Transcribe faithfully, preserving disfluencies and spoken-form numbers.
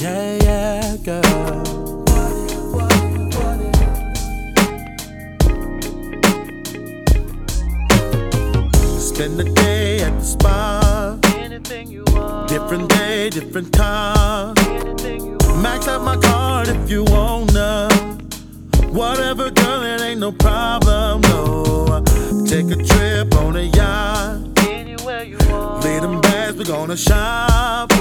Yeah, yeah, girl. Spend the day at the spa. Anything you want. Different day, different car. Anything you want. Max out my card if you wanna. Whatever, girl, it ain't no problem, no. Take a trip on a yacht. Anywhere you want. Leave them bags, we gonna shop.